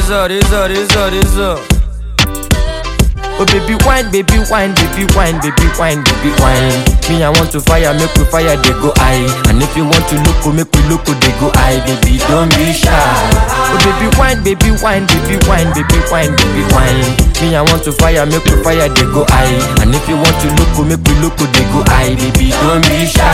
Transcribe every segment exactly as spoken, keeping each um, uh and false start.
Razor, razor, razor, razor. Oh baby wine, baby wine, baby wine, baby wine, baby wine. Me I want to fire, make we fire, they go high. And if you want to look, make we look, they go high. Baby don't be shy. Oh baby wine, baby wine, baby wine, baby wine, baby wine. Me I want to fire, make we fire, they go high. And if you want to look, make we look, they go high. Baby don't be shy.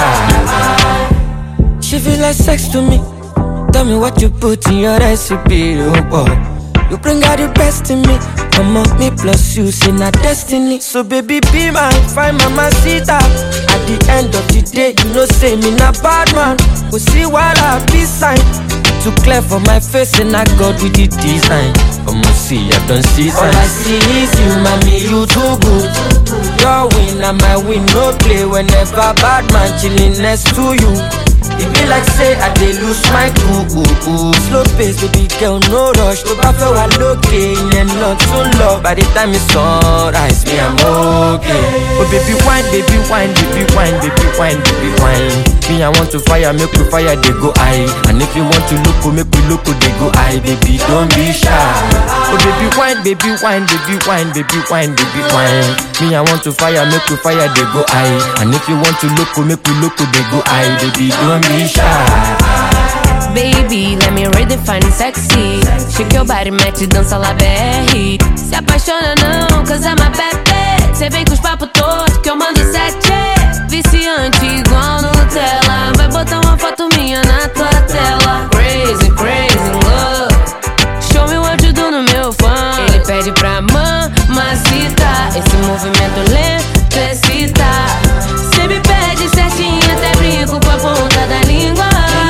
She feel like sex to me. Tell me what you put in your recipe. Oh, oh. You bring out the best in me. Come on, me plus you, see not destiny. So baby, be mine, find mamacita. At the end of the day, you know say me not bad man. We see while I be sign. Too clear for my face and I got with the design. Come on, see, I don't see sign. All I see is you, mommy, you too good. Your win and my win, no play. Whenever bad man chilling next to you, it be like say I dey lose my cool. Slow pace, baby girl, no rush. To back for a look and not too low. By the time it's sunrise, me I'm okay. Oh baby wine, baby wine, baby wine, baby wine, baby wine. Me I want to fire, make we fire, they go high. And if you want to look, make we look, they go high. Baby don't be shy. Oh baby wine, baby wine, baby wine, baby wine, baby wine. Me I want to fire, make we fire, they go high. And if you want to look, make we look, they go high. Baby don't be shy. Baby, let me redefine sexy. Shake your body, mete dança lá B R. Se apaixona não, cause I'm a bad bitch. Cê vem com os papos todos que eu mando sete. Viciante igual Nutella. Vai botar uma foto minha na tua tela. Crazy, crazy love. Show me what you do no meu fã. Ele pede pra mamacita. Esse movimento lento excita. Cê me pede certinho, até brinco com a ponta da língua.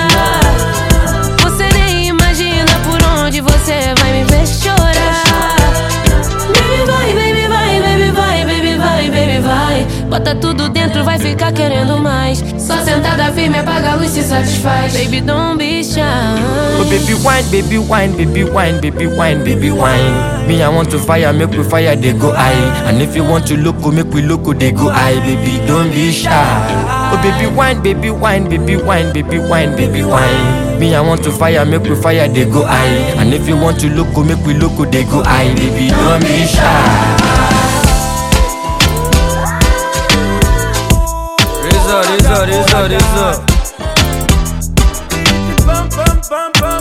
Você nem imagina por onde você vai me ver chorar. Baby vai, baby vai, baby vai, baby vai, baby vai. Bota tudo dentro, vai ficar querendo mais. Só sentada firme, apaga a luz, se satisfaz. Baby don't be shy. Oh baby wine, baby wine, baby wine, baby wine, baby wine. Me I want to fire, make we fire, they go high. And if you want to look, make we look, they go high. Baby don't be shy. Oh baby wine, baby wine, baby wine, baby wine, baby wine. Me I want to fire, make we fire, they go high. And if you want to look, make we look, they go high. Baby don't be shy. Razor, razor, razor, razor.